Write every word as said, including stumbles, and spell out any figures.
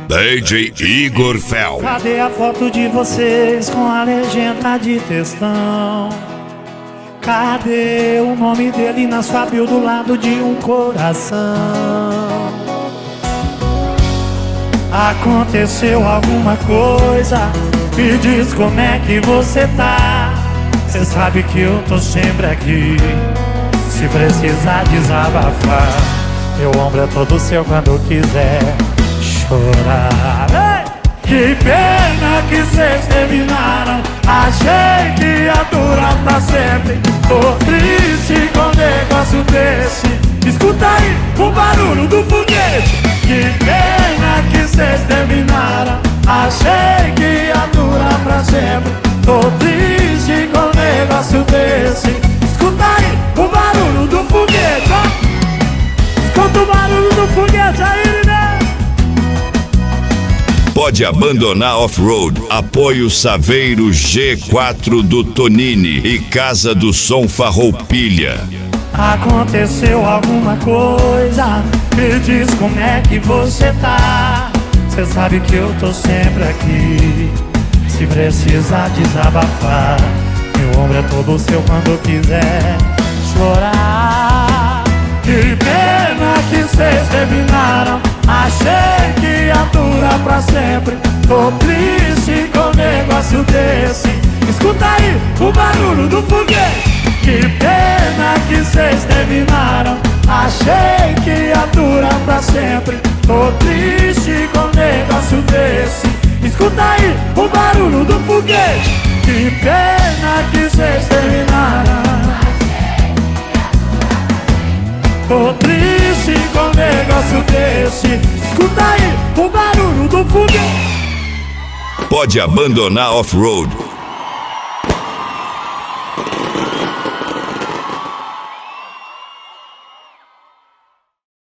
D J Igor Fel. Cadê a foto de vocês com a legenda de textão? Cadê o nome dele na sua bio do lado de um coração? Aconteceu alguma coisa? Me diz como é que você tá. Cê sabe que eu tô sempre aqui, se precisar desabafar. Meu ombro é todo seu quando quiser chorar. Ei! Que pena que cês terminaram. Achei que ia durar pra sempre. Tô triste com um negócio desse. Escuta aí o barulho do foguete. Que pena que cês terminaram. Achei que ia durar pra sempre. Tô triste com um negócio desse. Escuta aí o barulho do foguete, ó. Escuta o barulho do foguete aí, né? Pode abandonar off-road. Apoio Saveiro G quatro do Tonini e Casa do Som Farroupilha. Aconteceu alguma coisa? Me diz como é que você tá. Cê sabe que eu tô sempre aqui, se precisar desabafar. Meu ombro é todo seu quando quiser chorar. Que pena que cês terminaram. Achei que ia durar pra sempre. Tô triste com um negócio desse. Escuta aí o barulho do foguete. Que pena que cês terminaram. Achei que ia durar pra sempre. Tô triste com um negócio desse. Escuta aí o barulho do foguete. Que pena que cês terminaram. Tô triste com um negócio desse. Escuta aí o barulho do foguete. Pode abandonar off-road.